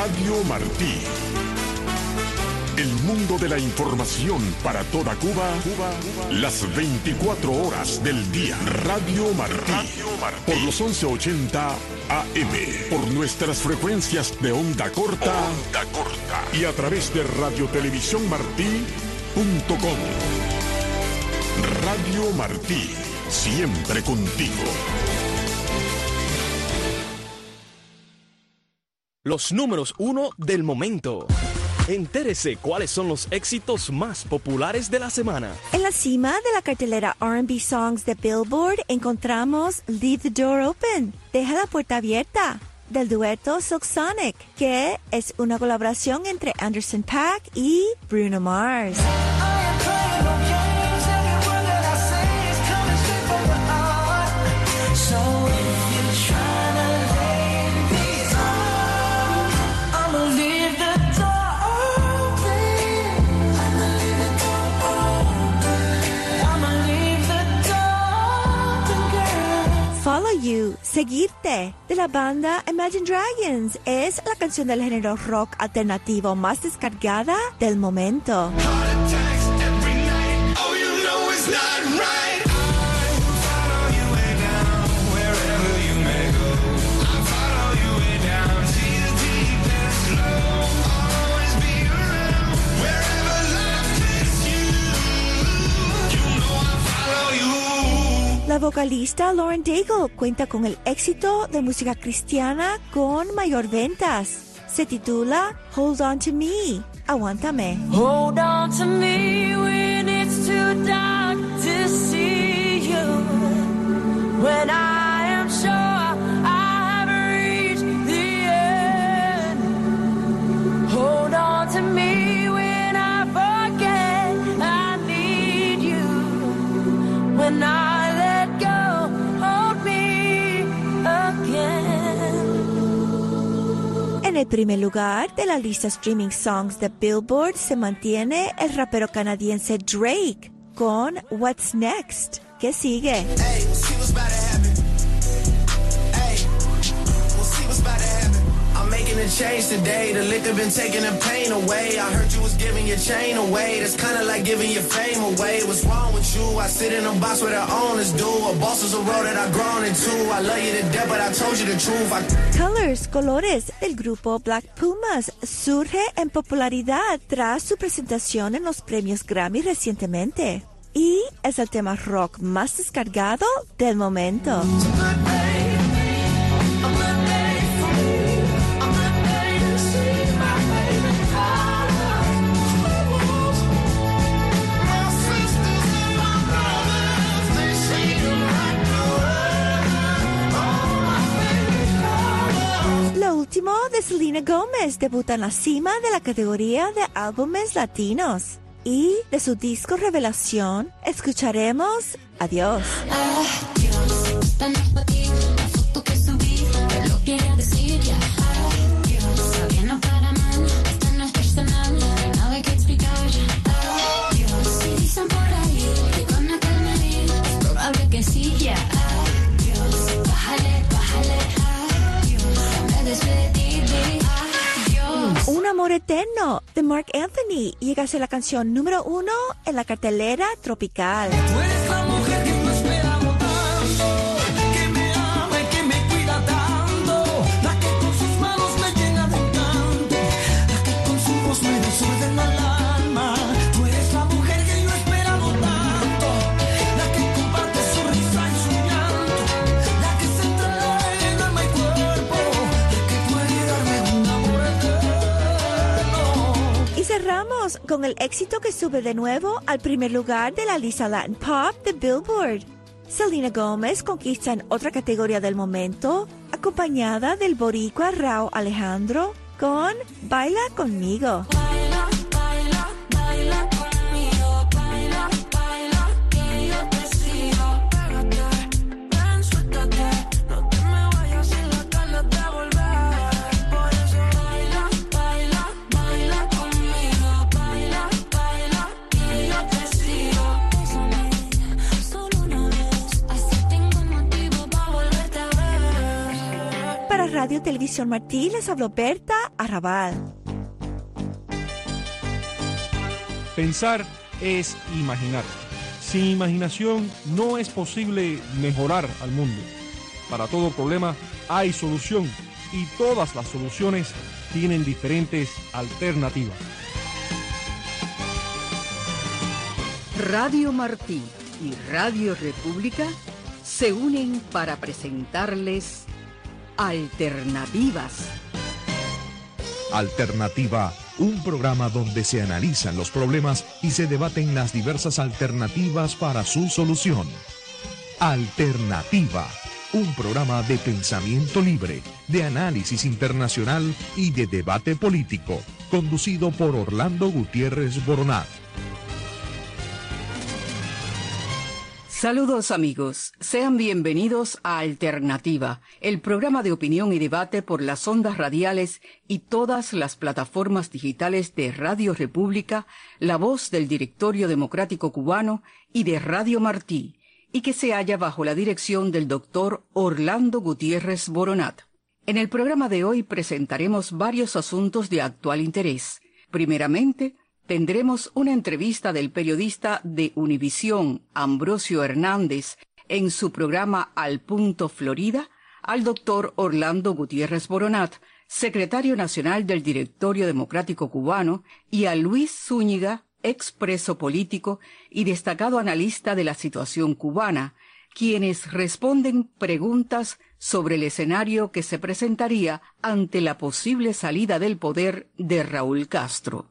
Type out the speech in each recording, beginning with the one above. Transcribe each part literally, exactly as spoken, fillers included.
Radio Martí. El mundo de la información para toda Cuba, Cuba, Cuba. Las veinticuatro horas del día. Radio Martí. Radio Martí. Por los once ochenta A M. Por nuestras frecuencias de onda corta. Onda corta. Y a través de radiotelevisión martí punto com. Radio Martí. Siempre contigo. Los números uno del momento. Entérese cuáles son los éxitos más populares de la semana. En la cima de la cartelera R and B Songs de Billboard encontramos Leave the Door Open, Deja la puerta abierta, del dueto Silk Sonic, que es una colaboración entre Anderson .Paak y Bruno Mars. Follow You, Seguirte, de la banda Imagine Dragons, es la canción del género rock alternativo más descargada del momento. La vocalista Lauren Daigle cuenta con el éxito de música cristiana con mayor ventas. Se titula Hold On To Me, Aguántame. Hold on to me when it's too dark to see you. When I am sure I have reached the end. Hold on to me when I forget I need you. When I En el primer lugar de la lista Streaming Songs de Billboard se mantiene el rapero canadiense Drake con What's Next. ¿Qué sigue? Hey, we'll see what's about to happen. Hey, we'll see what's about to happen. I'm making a change today. The liquor been taking the pain away. I heard you was giving your chain away. That's kind of like giving your fame away. What's wrong with you? I sit in a box where the owners do. A boss is a road that I've grown into. I love you to death, but I told you the truth. I... Colors, Colores, del grupo Black Pumas, surge en popularidad tras su presentación en los premios Grammy recientemente. Y es el tema rock más descargado del momento. Lo último de Selena Gomez debuta en la cima de la categoría de álbumes latinos. Y de su disco Revelación escucharemos Adiós. Adiós, tan para la foto que subí, lo quiero decir ya. Adiós, sabía no para mal, esto no es personal, nada hay que explicar ya. Adiós, si dicen por ahí que con aquel me es probable que sí ya. Adiós, bájale, bájale, adiós, me despedí de adiós. Un amor eterno de Marc Anthony llega a ser la canción número uno en la cartelera tropical. Tú eres la mujer que no esperaba tanto, que me ama y que me cuida tanto, la que con sus manos me llena de encanto, la que con su voz me desordena el alma. Tú eres la mujer que yo esperaba tanto, la que comparte su risa y su llanto, la que se entrega en alma y cuerpo, la que puede darme un amor eterno. Y cerramos con el éxito que sube de nuevo al primer lugar de la lista Latin Pop de Billboard. Selena Gomez conquista en otra categoría del momento, acompañada del boricua Rauw Alejandro con Baila Conmigo. Baila, baila, baila conmigo, baila, baila, que yo te sigo. Pégate, ven, suéltate, no te me vayas sin las ganas de volver. Por eso baila, baila, baila conmigo, baila, baila, que yo te sigo. Bésame, solo una vez, así tengo motivo para volverte a ver. Para Radio Televisión Martí les habló Berta Arrabal. Pensar es imaginar. Sin imaginación no es posible mejorar al mundo. Para todo problema hay solución y todas las soluciones tienen diferentes alternativas. Radio Martí y Radio República se unen para presentarles Alternativas. Alternativa, un programa donde se analizan los problemas y se debaten las diversas alternativas para su solución. Alternativa, un programa de pensamiento libre, de análisis internacional y de debate político, conducido por Orlando Gutiérrez Boronat. Saludos amigos, sean bienvenidos a Alternativa, el programa de opinión y debate por las ondas radiales y todas las plataformas digitales de Radio República, La Voz del Directorio Democrático Cubano y de Radio Martí, y que se halla bajo la dirección del doctor Orlando Gutiérrez Boronat. En el programa de hoy presentaremos varios asuntos de actual interés. Primeramente, tendremos una entrevista del periodista de Univisión, Ambrosio Hernández, en su programa Al Punto Florida, al doctor Orlando Gutiérrez Boronat, secretario nacional del Directorio Democrático Cubano, y a Luis Zúñiga, expreso político y destacado analista de la situación cubana, quienes responden preguntas sobre el escenario que se presentaría ante la posible salida del poder de Raúl Castro.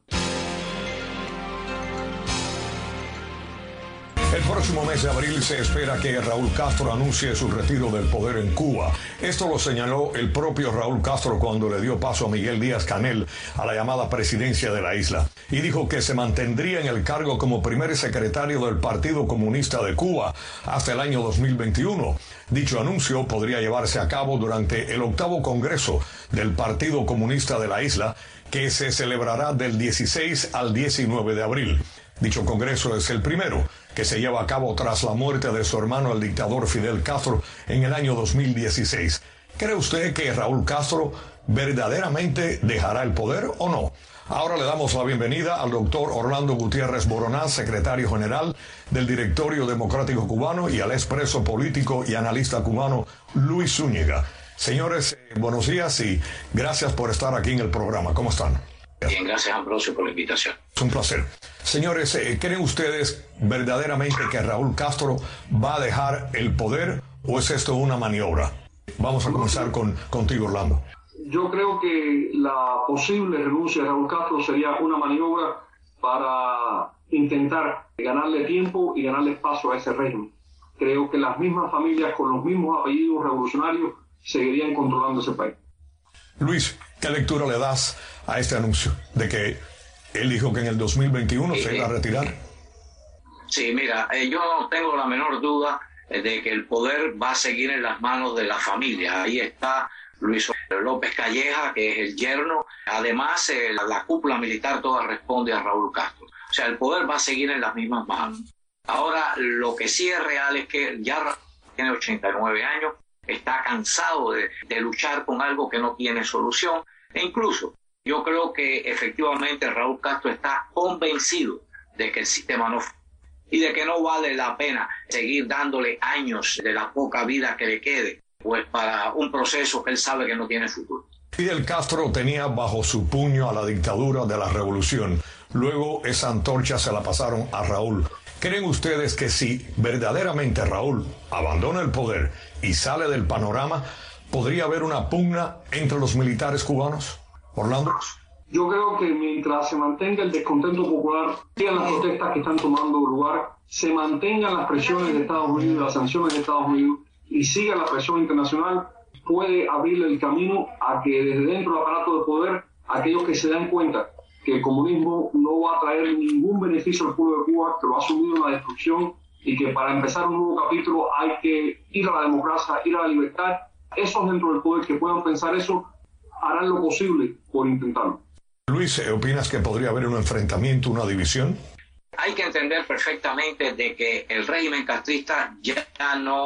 El próximo mes de abril se espera que Raúl Castro anuncie su retiro del poder en Cuba. Esto lo señaló el propio Raúl Castro cuando le dio paso a Miguel Díaz-Canel a la llamada presidencia de la isla. Y dijo que se mantendría en el cargo como primer secretario del Partido Comunista de Cuba hasta el año dos mil veintiuno. Dicho anuncio podría llevarse a cabo durante el octavo Congreso del Partido Comunista de la isla, que se celebrará del dieciséis al diecinueve de abril. Dicho congreso es el primero que se lleva a cabo tras la muerte de su hermano, el dictador Fidel Castro, en el año dos mil dieciséis. ¿Cree usted que Raúl Castro verdaderamente dejará el poder o no? Ahora le damos la bienvenida al doctor Orlando Gutiérrez Boronat, secretario general del Directorio Democrático Cubano, y al expreso político y analista cubano Luis Zúñiga. Señores, eh, buenos días y gracias por estar aquí en el programa. ¿Cómo están? Bien, gracias Ambrosio por la invitación. Es un placer. Señores, eh, ¿creen ustedes verdaderamente que Raúl Castro va a dejar el poder o es esto una maniobra? Vamos a comenzar con contigo, Orlando. Yo creo que la posible renuncia de Raúl Castro sería una maniobra para intentar ganarle tiempo y ganarle espacio a ese régimen. Creo que las mismas familias con los mismos apellidos revolucionarios seguirían controlando ese país. Luis, ¿qué lectura le das a este anuncio de que él dijo que en el dos mil veintiuno sí, se iba a retirar? Sí, mira, eh, yo no tengo la menor duda eh, de que el poder va a seguir en las manos de la familia. Ahí está Luis López Calleja, que es el yerno. Además, eh, la, la cúpula militar toda responde a Raúl Castro. O sea, el poder va a seguir en las mismas manos. Ahora, lo que sí es real es que ya tiene ochenta y nueve años, está cansado de, de luchar con algo que no tiene solución. E incluso, yo creo que efectivamente Raúl Castro está convencido de que el sistema no y de que no vale la pena seguir dándole años de la poca vida que le quede, pues para un proceso que él sabe que no tiene futuro. Fidel Castro tenía bajo su puño a la dictadura de la revolución. Luego esa antorcha se la pasaron a Raúl. ¿Creen ustedes que si verdaderamente Raúl abandona el poder y sale del panorama, podría haber una pugna entre los militares cubanos? Orlando. Yo creo que mientras se mantenga el descontento popular, sigan las protestas que están tomando lugar, se mantengan las presiones de Estados Unidos, las sanciones de Estados Unidos, y siga la presión internacional, puede abrirle el camino a que desde dentro del aparato de poder, aquellos que se dan cuenta que el comunismo no va a traer ningún beneficio al pueblo de Cuba, que lo ha sumido en la destrucción, y que para empezar un nuevo capítulo hay que ir a la democracia, ir a la libertad. Esos dentro del poder que puedan pensar eso, harán lo posible por intentarlo. Luis, ¿opinas que podría haber un enfrentamiento, una división? Hay que entender perfectamente de que el régimen castrista ya no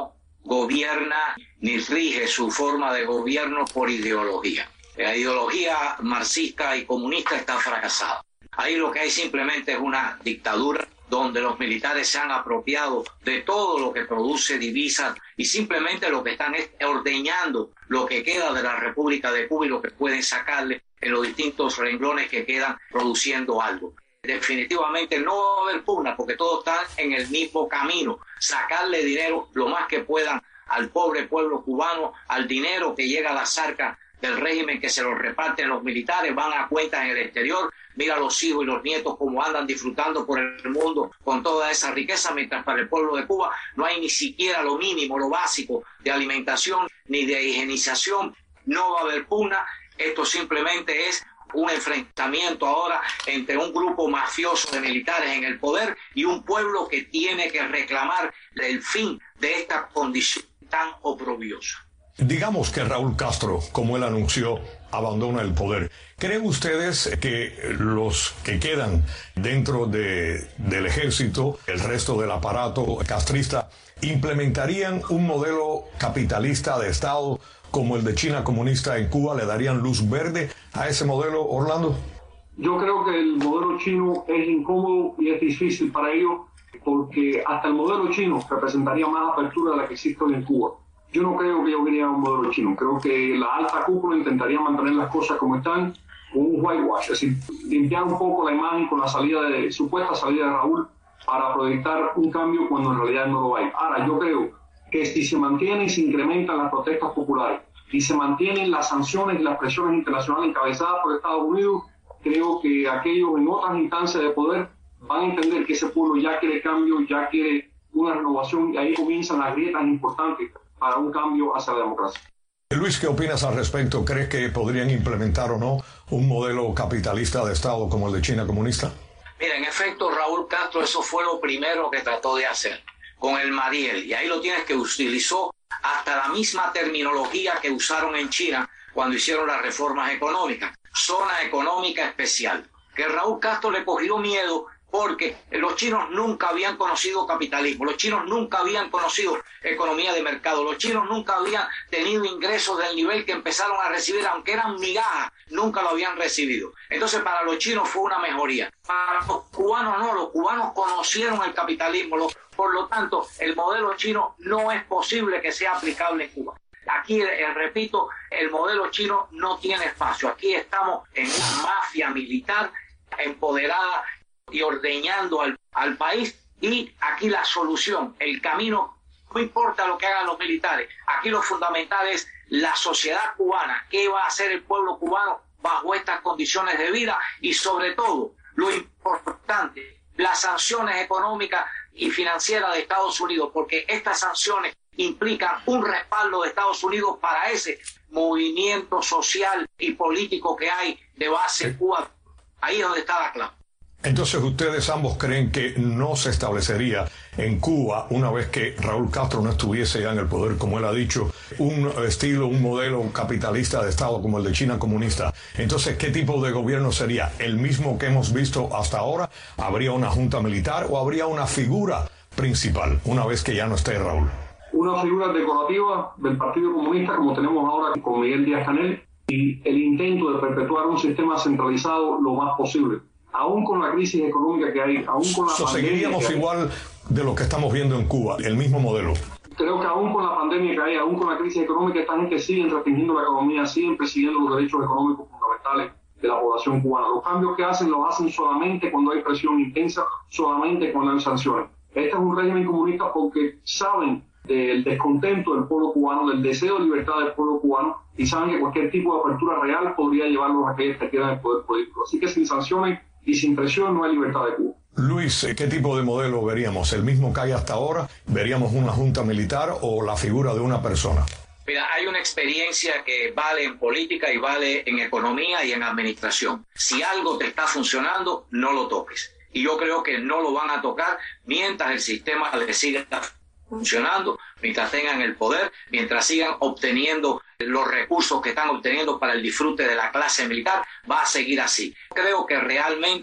gobierna ni rige su forma de gobierno por ideología. La ideología marxista y comunista está fracasada. Ahí lo que hay simplemente es una dictadura donde los militares se han apropiado de todo lo que produce divisas y simplemente lo que están es ordeñando lo que queda de la República de Cuba y lo que pueden sacarle en los distintos renglones que quedan produciendo algo. Definitivamente no va a haber pugna porque todos están en el mismo camino, sacarle dinero lo más que puedan al pobre pueblo cubano, al dinero que llega a las arcas del régimen que se lo reparten los militares, van a cuentas en el exterior. Mira a los hijos y los nietos cómo andan disfrutando por el mundo con toda esa riqueza, mientras para el pueblo de Cuba no hay ni siquiera lo mínimo, lo básico de alimentación ni de higienización. No va a haber pugna. Esto simplemente es un enfrentamiento ahora entre un grupo mafioso de militares en el poder y un pueblo que tiene que reclamar el fin de esta condición tan oprobiosa. Digamos que Raúl Castro, como él anunció, abandona el poder. ¿Creen ustedes que los que quedan dentro de, del ejército, el resto del aparato castrista, implementarían un modelo capitalista de Estado como el de China comunista en Cuba? ¿Le darían luz verde a ese modelo, Orlando? Yo creo que el modelo chino es incómodo y es difícil para ellos porque hasta el modelo chino representaría más apertura de la que existe hoy en Cuba. Yo no creo que yo quería un modelo chino. Creo que la alta cúpula intentaría mantener las cosas como están, con un whitewash, es decir, limpiar un poco la imagen con la salida de, supuesta salida de Raúl para proyectar un cambio cuando en realidad no lo hay. Ahora, yo creo que si se mantienen y se incrementan las protestas populares y se mantienen las sanciones y las presiones internacionales encabezadas por Estados Unidos, creo que aquellos en otras instancias de poder van a entender que ese pueblo ya quiere cambio, ya quiere una renovación, y ahí comienzan las grietas importantes para un cambio hacia la democracia. Luis, ¿qué opinas al respecto? ¿Crees que podrían implementar o no un modelo capitalista de Estado como el de China comunista? Mira, en efecto, Raúl Castro eso fue lo primero que trató de hacer con el Mariel, y ahí lo tienes que utilizó hasta la misma terminología que usaron en China cuando hicieron las reformas económicas, zona económica especial, que Raúl Castro le cogió miedo porque los chinos nunca habían conocido capitalismo, los chinos nunca habían conocido economía de mercado, los chinos nunca habían tenido ingresos del nivel que empezaron a recibir, aunque eran migajas, nunca lo habían recibido. Entonces para los chinos fue una mejoría. Para los cubanos no, los cubanos conocieron el capitalismo, por lo tanto el modelo chino no es posible que sea aplicable en Cuba. Aquí, eh, repito, el modelo chino no tiene espacio. Aquí estamos en una mafia militar empoderada y ordeñando al, al país, y aquí la solución, el camino, no importa lo que hagan los militares, aquí lo fundamental es la sociedad cubana, qué va a hacer el pueblo cubano bajo estas condiciones de vida, y sobre todo, lo importante, las sanciones económicas y financieras de Estados Unidos, porque estas sanciones implican un respaldo de Estados Unidos para ese movimiento social y político que hay de base en Cuba. Ahí es donde está la clave. Entonces ustedes ambos creen que no se establecería en Cuba, una vez que Raúl Castro no estuviese ya en el poder, como él ha dicho, un estilo, un modelo capitalista de Estado como el de China comunista. Entonces, ¿qué tipo de gobierno sería? ¿El mismo que hemos visto hasta ahora? ¿Habría una junta militar o habría una figura principal una vez que ya no esté Raúl? Una figura decorativa del Partido Comunista, como tenemos ahora con Miguel Díaz-Canel, y el intento de perpetuar un sistema centralizado lo más posible. Aún con la crisis económica que hay, aún con la so, pandemia seguiríamos que igual de lo que estamos viendo en Cuba, el mismo modelo. Creo que aún con la pandemia que hay, aún con la crisis económica, esta gente sigue restringiendo la economía, siguen persiguiendo los derechos económicos fundamentales de la población cubana. Los cambios que hacen los hacen solamente cuando hay presión intensa, solamente cuando hay sanciones. Este es un régimen comunista porque saben del descontento del pueblo cubano, del deseo de libertad del pueblo cubano, y saben que cualquier tipo de apertura real podría llevarlos a aquellos que quieran el poder político. Así que sin sanciones y sin presión no hay libertad de Cuba. Luis, ¿qué tipo de modelo veríamos? ¿El mismo que hay hasta ahora? ¿Veríamos una junta militar o la figura de una persona? Mira, hay una experiencia que vale en política y vale en economía y en administración. Si algo te está funcionando, no lo toques. Y yo creo que no lo van a tocar mientras el sistema le siga funcionando, mientras tengan el poder, mientras sigan obteniendo los recursos que están obteniendo para el disfrute de la clase militar, va a seguir así. Creo que realmente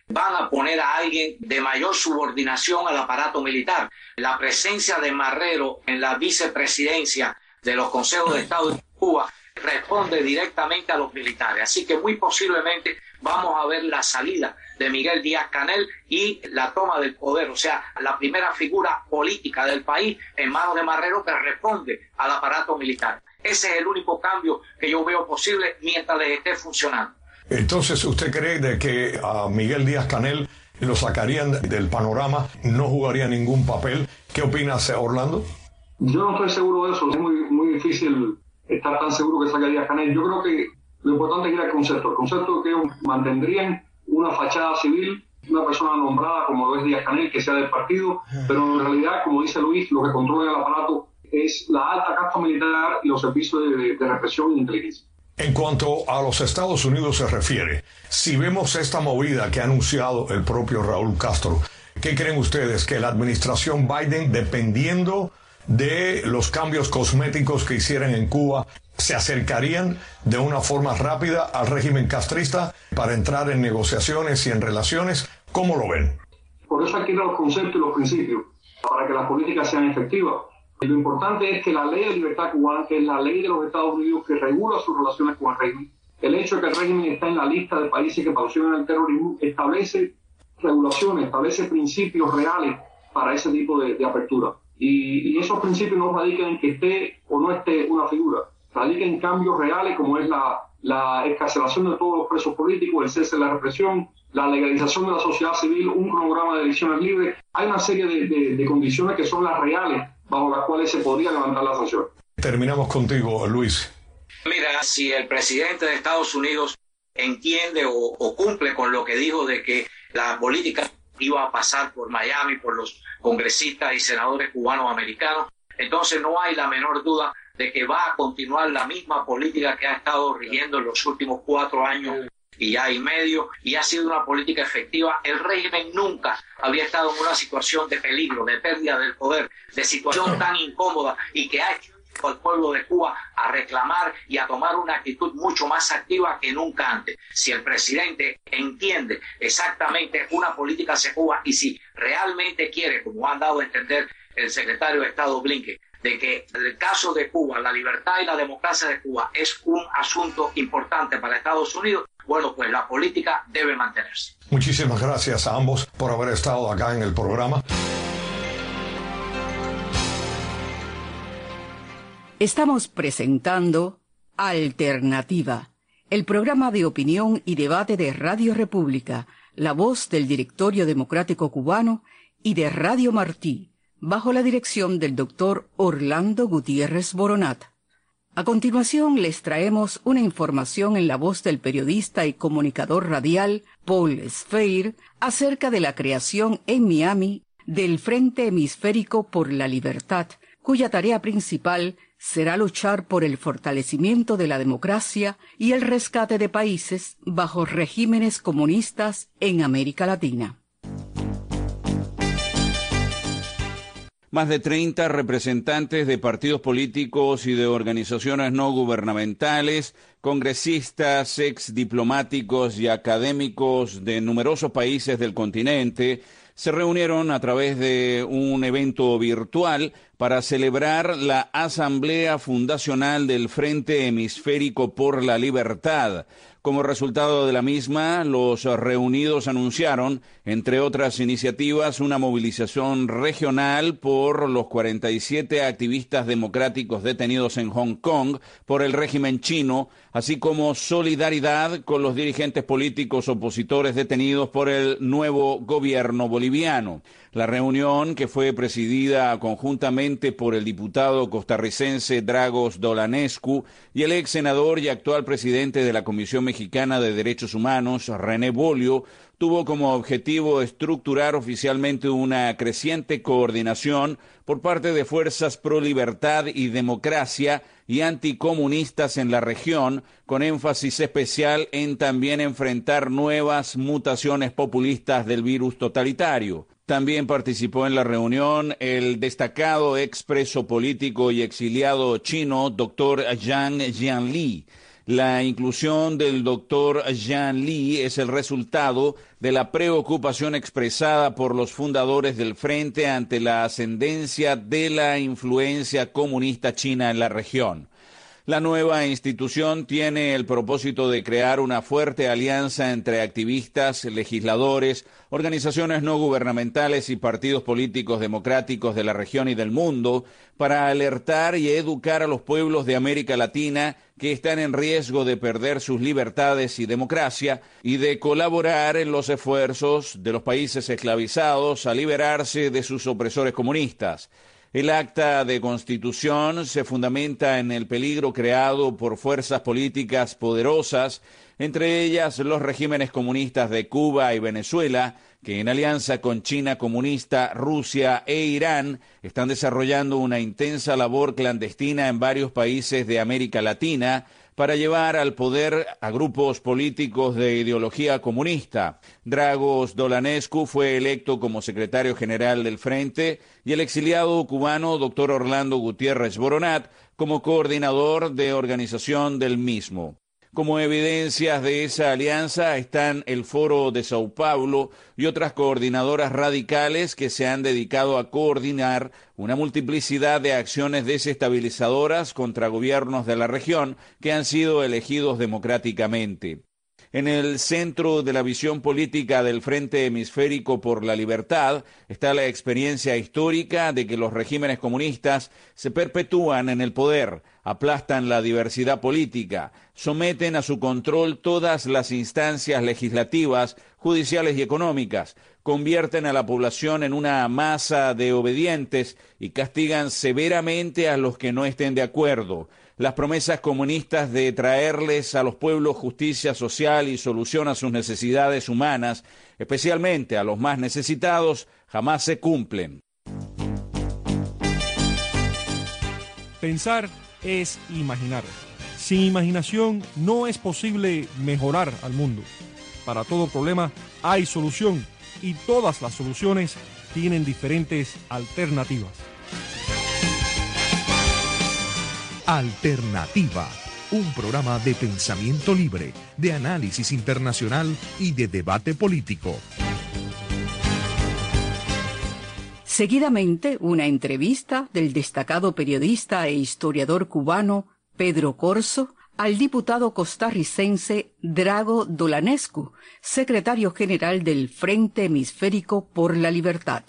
van a poner a alguien de mayor subordinación al aparato militar. La presencia de Marrero en la vicepresidencia de los consejos de Estado de Cuba responde directamente a los militares. Así que muy posiblemente vamos a ver la salida de Miguel Díaz-Canel y la toma del poder, o sea, la primera figura política del país en manos de Marrero que responde al aparato militar. Ese es el único cambio que yo veo posible mientras les esté funcionando. Entonces, ¿usted cree de que a Miguel Díaz-Canel lo sacarían del panorama, no jugaría ningún papel? ¿Qué opinas, Orlando? Yo no estoy seguro de eso, es muy, muy difícil estar tan seguro que sacaría Díaz-Canel. Yo creo que lo importante es ir al concepto. El concepto es que ellos mantendrían una fachada civil, una persona nombrada como lo es Díaz-Canel, que sea del partido, pero en realidad, como dice Luis, lo que controla el aparato es la alta casta militar y los servicios de, de, de represión e inteligencia. En cuanto a los Estados Unidos se refiere, si vemos esta movida que ha anunciado el propio Raúl Castro, ¿qué creen ustedes? Que la administración Biden, dependiendo de los cambios cosméticos que hicieran en Cuba, se acercarían de una forma rápida al régimen castrista para entrar en negociaciones y en relaciones? ¿Cómo lo ven? Por eso hay que ir a los conceptos y los principios, para que las políticas sean efectivas. Y lo importante es que la ley de libertad cubana, que es la ley de los Estados Unidos que regula sus relaciones con el régimen, el hecho de que el régimen está en la lista de países que patrocinan el terrorismo, establece regulaciones, establece principios reales para ese tipo de, de apertura. Y, y esos principios no radican en que esté o no esté una figura, radican en cambios reales como es la, la escarcelación de todos los presos políticos, el cese de la represión, la legalización de la sociedad civil, un cronograma de elecciones libres. Hay una serie de, de, de condiciones que son las reales bajo las cuales se podría levantar la sanción. Terminamos contigo, Luis. Mira, si el presidente de Estados Unidos entiende o, o cumple con lo que dijo de que la política iba a pasar por Miami, por los congresistas y senadores cubanos americanos, entonces no hay la menor duda de que va a continuar la misma política que ha estado rigiendo en los últimos cuatro años y ya y medio, y ha sido una política efectiva. El régimen nunca había estado en una situación de peligro, de pérdida del poder, de situación tan incómoda, y que ha hecho al pueblo de Cuba a reclamar y a tomar una actitud mucho más activa que nunca antes. Si el presidente entiende exactamente una política hacia Cuba, y si realmente quiere, como han dado a entender el secretario de Estado Blinken, de que el caso de Cuba, la libertad y la democracia de Cuba es un asunto importante para Estados Unidos, bueno, pues la política debe mantenerse. Muchísimas gracias a ambos por haber estado acá en el programa. Estamos presentando Alternativa, el programa de opinión y debate de Radio República, la voz del Directorio Democrático Cubano y de Radio Martí, bajo la dirección del doctor Orlando Gutiérrez Boronat. A continuación les traemos una información en la voz del periodista y comunicador radial Paul Sfeir acerca de la creación en Miami del Frente Hemisférico por la Libertad, cuya tarea principal será luchar por el fortalecimiento de la democracia y el rescate de países bajo regímenes comunistas en América Latina. Más de treinta representantes de partidos políticos y de organizaciones no gubernamentales, congresistas, ex diplomáticos y académicos de numerosos países del continente se reunieron a través de un evento virtual para celebrar la Asamblea Fundacional del Frente Hemisférico por la Libertad. Como resultado de la misma, los reunidos anunciaron, entre otras iniciativas, una movilización regional por los cuarenta y siete activistas democráticos detenidos en Hong Kong por el régimen chino, así como solidaridad con los dirigentes políticos opositores detenidos por el nuevo gobierno boliviano. La reunión, que fue presidida conjuntamente por el diputado costarricense Dragos Dolanescu y el ex senador y actual presidente de la Comisión Mexicana de Derechos Humanos, René Bolio, tuvo como objetivo estructurar oficialmente una creciente coordinación por parte de fuerzas pro libertad y democracia y anticomunistas en la región, con énfasis especial en también enfrentar nuevas mutaciones populistas del virus totalitario. También participó en la reunión el destacado expreso político y exiliado chino doctor Zhang Jianli. La inclusión del doctor Jean Lee es el resultado de la preocupación expresada por los fundadores del Frente ante la ascendencia de la influencia comunista china en la región. La nueva institución tiene el propósito de crear una fuerte alianza entre activistas, legisladores, organizaciones no gubernamentales y partidos políticos democráticos de la región y del mundo para alertar y educar a los pueblos de América Latina que están en riesgo de perder sus libertades y democracia y de colaborar en los esfuerzos de los países esclavizados a liberarse de sus opresores comunistas. El acta de constitución se fundamenta en el peligro creado por fuerzas políticas poderosas, entre ellas los regímenes comunistas de Cuba y Venezuela, que en alianza con China comunista, Rusia e Irán están desarrollando una intensa labor clandestina en varios países de América Latina para llevar al poder a grupos políticos de ideología comunista. Dragos Dolanescu fue electo como secretario general del Frente y el exiliado cubano doctor Orlando Gutiérrez Boronat como coordinador de organización del mismo. Como evidencias de esa alianza están el Foro de Sao Paulo y otras coordinadoras radicales que se han dedicado a coordinar una multiplicidad de acciones desestabilizadoras contra gobiernos de la región que han sido elegidos democráticamente. En el centro de la visión política del Frente Hemisférico por la Libertad está la experiencia histórica de que los regímenes comunistas se perpetúan en el poder, aplastan la diversidad política, someten a su control todas las instancias legislativas, judiciales y económicas, convierten a la población en una masa de obedientes y castigan severamente a los que no estén de acuerdo. Las promesas comunistas de traerles a los pueblos justicia social y solución a sus necesidades humanas, especialmente a los más necesitados, jamás se cumplen. Pensar es imaginar. Sin imaginación no es posible mejorar al mundo. Para todo problema hay solución y todas las soluciones tienen diferentes alternativas. Alternativa, un programa de pensamiento libre, de análisis internacional y de debate político. Seguidamente, una entrevista del destacado periodista e historiador cubano Pedro Corzo al diputado costarricense Drago Dolanescu, secretario general del Frente Hemisférico por la Libertad.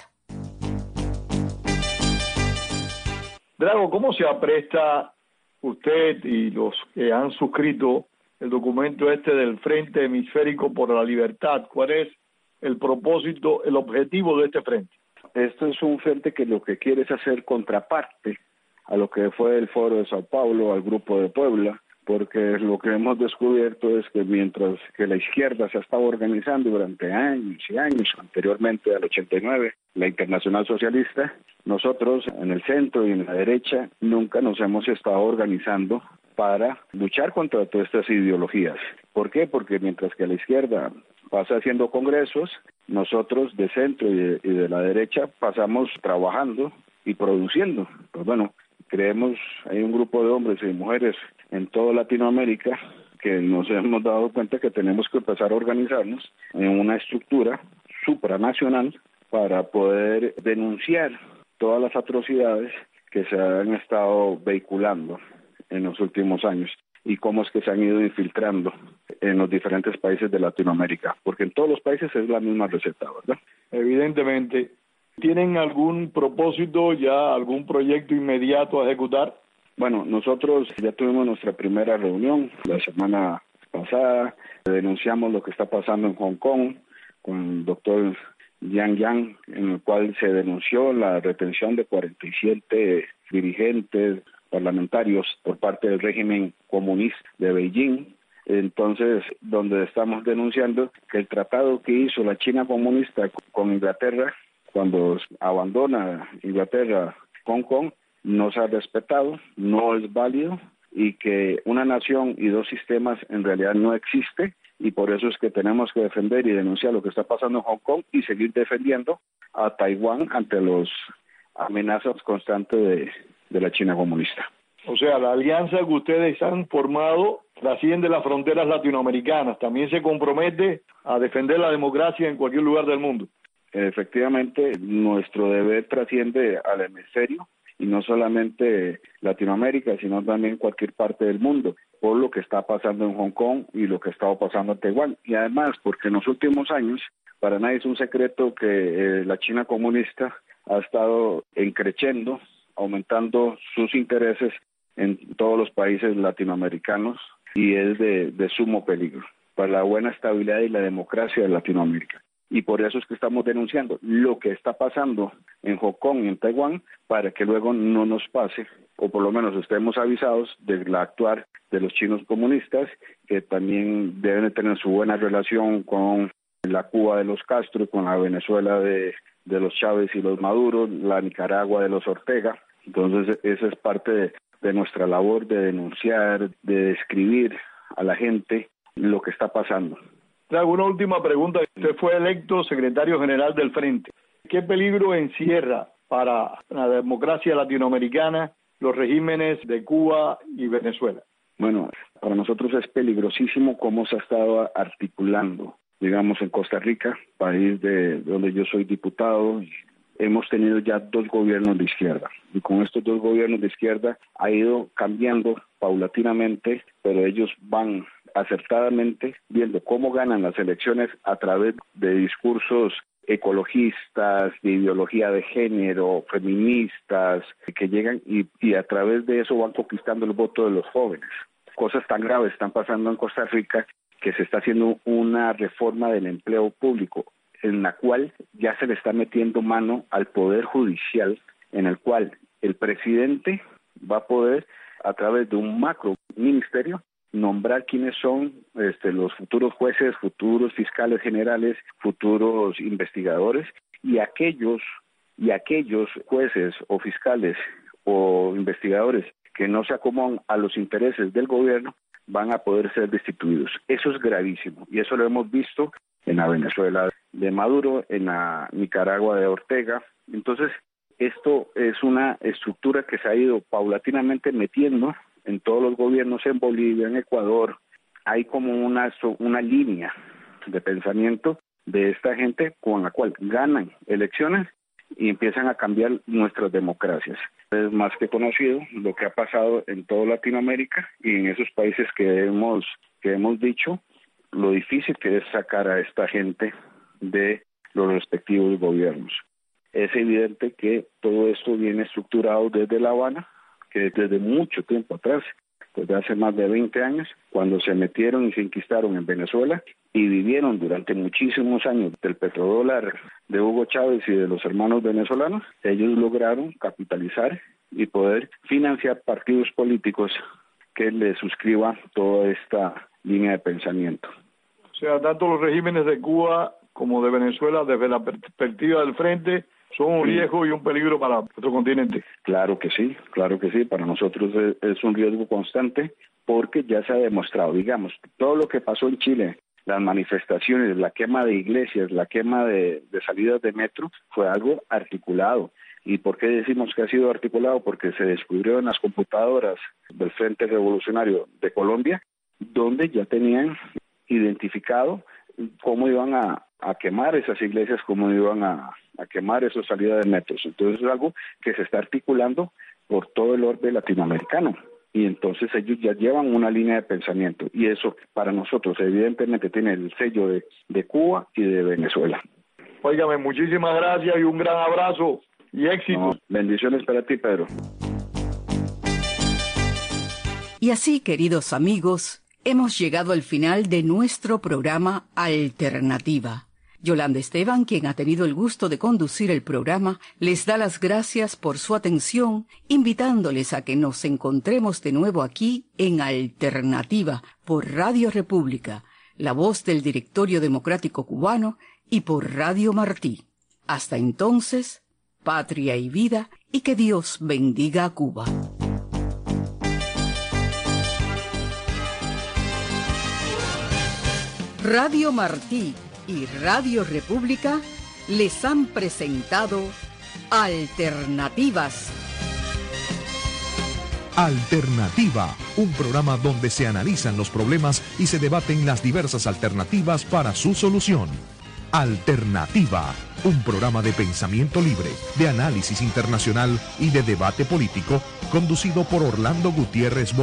Drago, ¿cómo se apresta usted y los que han suscrito el documento este del Frente Hemisférico por la Libertad? ¿Cuál es el propósito, el objetivo de este frente? Esto es un frente que lo que quiere es hacer contraparte a lo que fue el Foro de Sao Paulo, al Grupo de Puebla, porque lo que hemos descubierto es que mientras que la izquierda se ha estado organizando durante años y años, anteriormente al ochenta y nueve, la Internacional Socialista, nosotros en el centro y en la derecha nunca nos hemos estado organizando para luchar contra todas estas ideologías. ¿Por qué? Porque mientras que la izquierda pasa haciendo congresos, nosotros de centro y de, y de la derecha pasamos trabajando y produciendo. Pues bueno, creemos, hay un grupo de hombres y mujeres en toda Latinoamérica que nos hemos dado cuenta que tenemos que empezar a organizarnos en una estructura supranacional para poder denunciar todas las atrocidades que se han estado vehiculando en los últimos años y cómo es que se han ido infiltrando en los diferentes países de Latinoamérica, porque en todos los países es la misma receta, ¿verdad? Evidentemente. ¿Tienen algún propósito ya, algún proyecto inmediato a ejecutar? Bueno, nosotros ya tuvimos nuestra primera reunión la semana pasada, denunciamos lo que está pasando en Hong Kong con el doctor Yang Yang, en el cual se denunció la retención de cuarenta y siete dirigentes parlamentarios por parte del régimen comunista de Beijing. Entonces, donde estamos denunciando que el tratado que hizo la China comunista con Inglaterra, cuando abandona Inglaterra Hong Kong, no se ha respetado, no es válido y que una nación y dos sistemas en realidad no existe y por eso es que tenemos que defender y denunciar lo que está pasando en Hong Kong y seguir defendiendo a Taiwán ante las amenazas constantes de, de la China comunista. O sea, la alianza que ustedes han formado trasciende las fronteras latinoamericanas, también se compromete a defender la democracia en cualquier lugar del mundo. Efectivamente, nuestro deber trasciende al hemisferio y no solamente Latinoamérica, sino también cualquier parte del mundo, por lo que está pasando en Hong Kong y lo que ha estado pasando en Taiwán. Y además, porque en los últimos años, para nadie es un secreto que eh, la China comunista ha estado encreciendo, aumentando sus intereses en todos los países latinoamericanos y es de, de sumo peligro para la buena estabilidad y la democracia de Latinoamérica. Y por eso es que estamos denunciando lo que está pasando en Hong Kong y en Taiwán para que luego no nos pase, o por lo menos estemos avisados del actuar de los chinos comunistas, que también deben tener su buena relación con la Cuba de los Castro, con la Venezuela de, de los Chávez y los Maduro, la Nicaragua de los Ortega. Entonces esa es parte de, de nuestra labor de denunciar, de describir a la gente lo que está pasando. Le hago una última pregunta. Usted fue electo secretario general del Frente. ¿Qué peligro encierra para la democracia latinoamericana los regímenes de Cuba y Venezuela? Bueno, para nosotros es peligrosísimo cómo se ha estado articulando, digamos, en Costa Rica, país de donde yo soy diputado. Hemos tenido ya dos gobiernos de izquierda y con estos dos gobiernos de izquierda ha ido cambiando paulatinamente, pero ellos van acertadamente viendo cómo ganan las elecciones a través de discursos ecologistas, de ideología de género, feministas, que llegan y, y a través de eso van conquistando el voto de los jóvenes. Cosas tan graves están pasando en Costa Rica que se está haciendo una reforma del empleo público en la cual ya se le está metiendo mano al Poder Judicial, en el cual el presidente va a poder, a través de un macro ministerio, nombrar quiénes son este, los futuros jueces, futuros fiscales generales, futuros investigadores, y aquellos, y aquellos jueces o fiscales o investigadores que no se acomodan a los intereses del gobierno van a poder ser destituidos. Eso es gravísimo y eso lo hemos visto en la Venezuela de Maduro, en la Nicaragua de Ortega. Entonces, esto es una estructura que se ha ido paulatinamente metiendo en todos los gobiernos, en Bolivia, en Ecuador. Hay como una, una línea de pensamiento de esta gente con la cual ganan elecciones y empiezan a cambiar nuestras democracias. Es más que conocido lo que ha pasado en toda Latinoamérica y en esos países que hemos, que hemos dicho, lo difícil que es sacar a esta gente de los respectivos gobiernos. Es evidente que todo esto viene estructurado desde La Habana, que desde mucho tiempo atrás, desde hace más de veinte años, cuando se metieron y se enquistaron en Venezuela y vivieron durante muchísimos años del petrodólar de Hugo Chávez y de los hermanos venezolanos, ellos lograron capitalizar y poder financiar partidos políticos que les suscriban toda esta línea de pensamiento. O sea, tanto los regímenes de Cuba como de Venezuela, desde la perspectiva del Frente, son un riesgo y un peligro para nuestro continente. Claro que sí, claro que sí. Para nosotros es, es un riesgo constante porque ya se ha demostrado, digamos, todo lo que pasó en Chile, las manifestaciones, la quema de iglesias, la quema de, de salidas de metro, fue algo articulado. ¿Y por qué decimos que ha sido articulado? Porque se descubrió en las computadoras del Frente Revolucionario de Colombia, donde ya tenían identificado cómo iban a, a quemar esas iglesias, cómo iban a, a quemar esas salidas de metros. Entonces es algo que se está articulando por todo el orbe latinoamericano. Y entonces ellos ya llevan una línea de pensamiento. Y eso para nosotros evidentemente tiene el sello de, de Cuba y de Venezuela. Óigame, muchísimas gracias y un gran abrazo y éxito. No, bendiciones para ti, Pedro. Y así, queridos amigos, hemos llegado al final de nuestro programa Alternativa. Yolanda Esteban, quien ha tenido el gusto de conducir el programa, les da las gracias por su atención, invitándoles a que nos encontremos de nuevo aquí en Alternativa por Radio República, la voz del Directorio Democrático Cubano, y por Radio Martí. Hasta entonces, patria y vida, y que Dios bendiga a Cuba. Radio Martí y Radio República les han presentado Alternativas. Alternativa, un programa donde se analizan los problemas y se debaten las diversas alternativas para su solución. Alternativa, un programa de pensamiento libre, de análisis internacional y de debate político, conducido por Orlando Gutiérrez